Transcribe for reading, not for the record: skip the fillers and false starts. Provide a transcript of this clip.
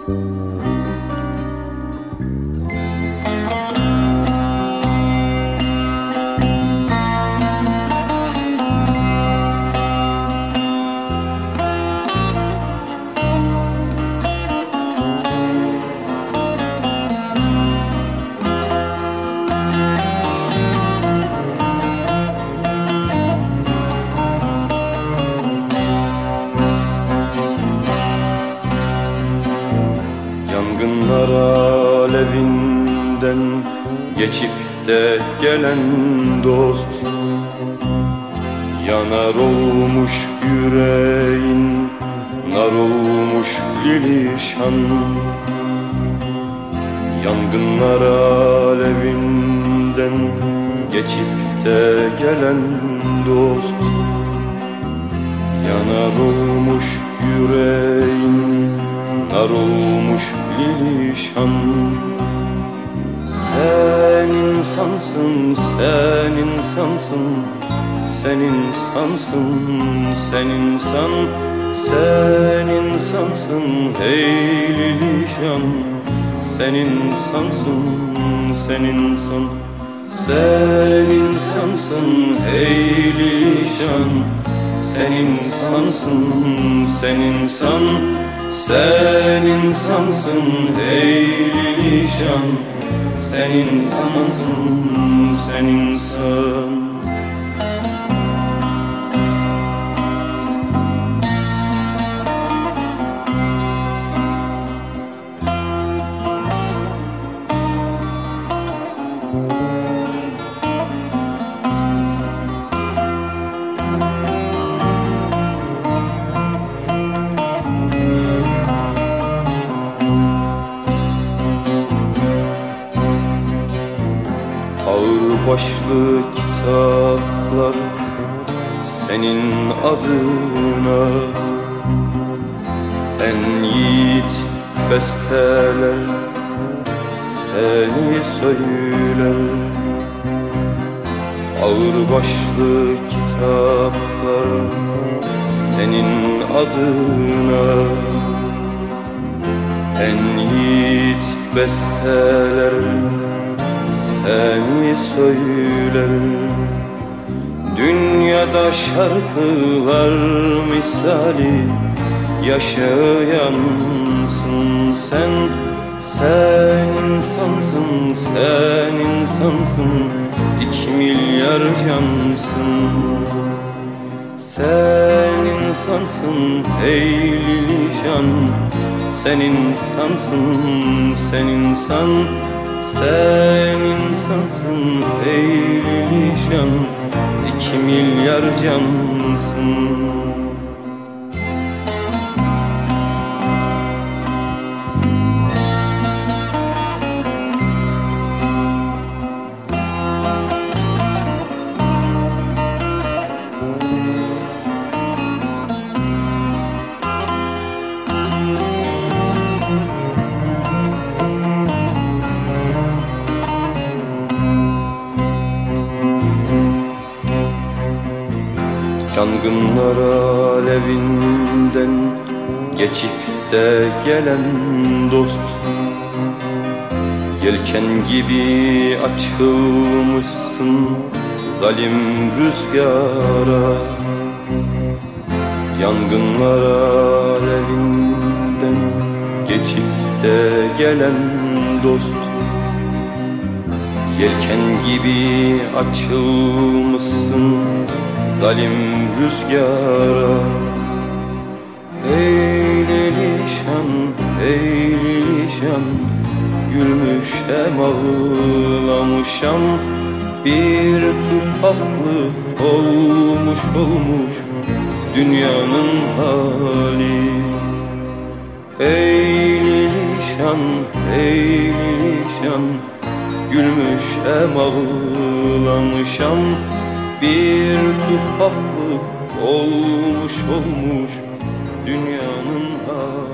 Yangınlar alevinden geçip de gelen dost, yanar olmuş yüreğin, nar olmuş lilişan. Yangınlar alevinden geçip de gelen dost, yanar olmuş yüreğin, nar olmuş lilişan. Sen insansın, sen insansın, sen insansın, sen insan. Sen insansın hey lilişan, sen insansın, sen insan. Sen insansın hey lilişan, sen insansın, sen insan. Sen insansın ey lilişan, sen insansın, sen insan. Ağırbaşlı kitaplar senin adına, en yiğit besteler seni söyler. Ağırbaşlı kitaplar senin adına, en yiğit besteler seni söyler. Dünyada şarkılar misali yaşayansın sen. Sen insansın, sen insansın, 2 milyar cansın. Sen insansın ey lilişan, sen insansın, sen insan. Sen insansın ey lilişan, 2 milyar cansın. Yangınlar alevinden geçip de gelen dost, yelken gibi açılmışsın zalim rüzgara. Yangınlar alevinden geçip de gelen dost, yelken gibi açılmışsın zalim rüzgara. Ey lilişan, ey lilişan, gülmüşem ağlamışam. Bir tuhaflık olmuş olmuş dünyanın hali. Ey lilişan, ey lilişan, gülmüşem ağlamışam. Bir tuhaflık olmuş olmuş dünyanın hali.